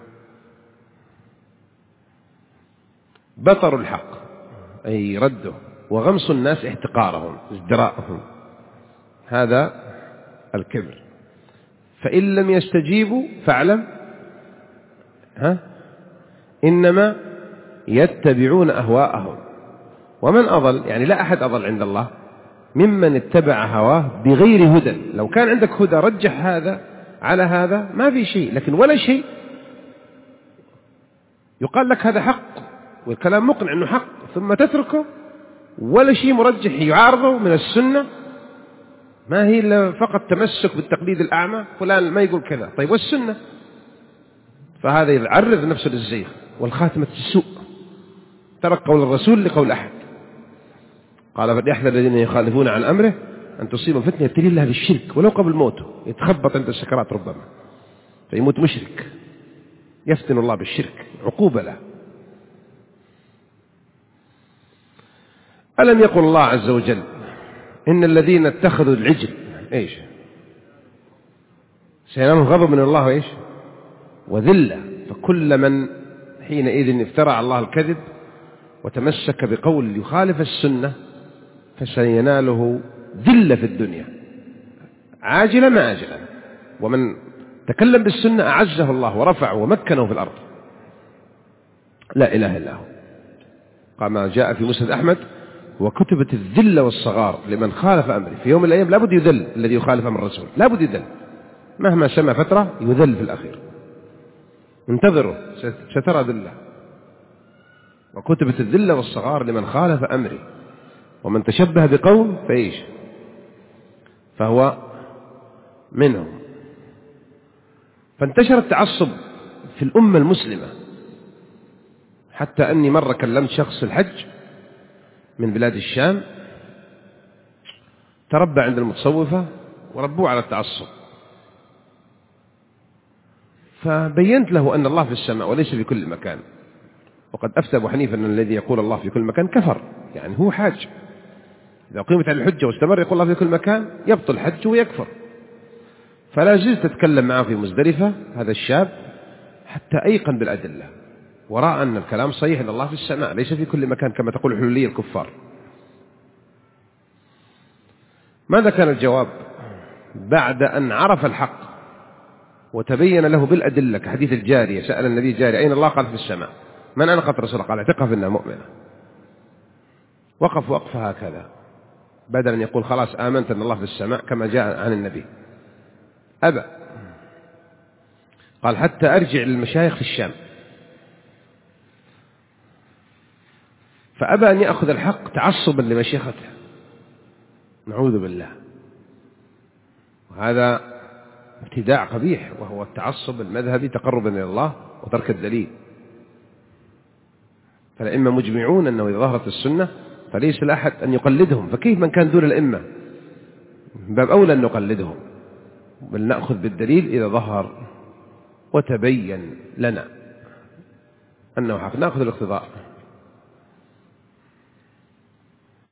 بطر الحق أي رده، وغمس الناس احتقارهم ازدراءهم، هذا الكبر. فإن لم يستجيبوا فاعلم إنما يتبعون أهواءهم، ومن أضل يعني لا أحد أضل عند الله ممن اتبع هواه بغير هدى. لو كان عندك هدى رجح هذا على هذا ما في شيء، لكن ولا شيء يقال لك هذا حق والكلام مقنع أنه حق، ثم تتركه ولا شيء مرجح يعارضه من السنة، ما هي إلا فقط تمسك بالتقليد الأعمى، فلان ما يقول كذا، طيب والسنة؟ فهذا يعرض نفسه للزيغ والخاتمة السوء، ترك قول الرسول لقول أحد. قال فليحذر الذين يخالفون عن أمره أن تصيبهم فتنة يبتلي الله بالشرك ولو قبل موته، يتخبط عند السكرات ربما فيموت مشرك، يفتن الله بالشرك عقوبة له. ألم يقل الله عز وجل إن الذين اتخذوا العجل إيش سينالهم غضب من الله إيش وذلة، فكل من حينئذ افترى على الله الكذب وتمسك بقول يخالف السنة فسيناله ذلة في الدنيا عاجلة ما عاجلة، ومن تكلم بالسنة أعزه الله ورفعه ومكنه في الأرض، لا إله إلا هو. كما جاء في مسند أحمد وكتبت الذلة والصغار لمن خالف أمره، في يوم من الأيام لابد يذل الذي يخالف أمر الرسول، لابد يذل مهما سمع فترة يذل في الأخير، انتظروا سترى ذلة. وكتبت الذلة والصغار لمن خالف أمره، ومن تشبه بقوم فإيش فهو منهم. فانتشر التعصب في الأمة المسلمة، حتى أني مرة كلمت شخص في الحج من بلاد الشام تربى عند المتصوفة وربوه على التعصب، فبينت له أن الله في السماء وليس في كل مكان، وقد أفتى أبو حنيفة أن الذي يقول الله في كل مكان كفر، يعني هو حاج، إذا قيمت على الحجة واستمر يقول الله في كل مكان يبطل حج ويكفر. فلا زلت أتكلم معه في مزدلفة هذا الشاب حتى أيقن بالأدلة ورأى أن الكلام صحيح أن الله في السماء ليس في كل مكان كما تقول الحلولية الكفار. ماذا كان الجواب بعد أن عرف الحق وتبين له بالأدلة كحديث الجارية؟ سأل النبي الجارية أين الله؟ قال في السماء. من أنقذ رسوله؟ قال اعتقها فإنها مؤمنة. وقف وقفة هكذا بدل أن يقول خلاص آمنت أن الله في السماء كما جاء عن النبي، أبى، قال حتى أرجع للمشايخ في الشام، فأبى أن يأخذ الحق تعصبا لمشيخته، نعوذ بالله. وهذا ابتداع قبيح، وهو التعصب المذهبي تقربا إلى الله وترك الدليل. فالأئمة مجمعون أنه إذا ظهرت السنة فليس لأحد أن يقلدهم، فكيف من كان دون الأئمة؟ باب أولى أن نقلدهم، بل نأخذ بالدليل إذا ظهر وتبين لنا أنه حق، نأخذ الاقتضاء.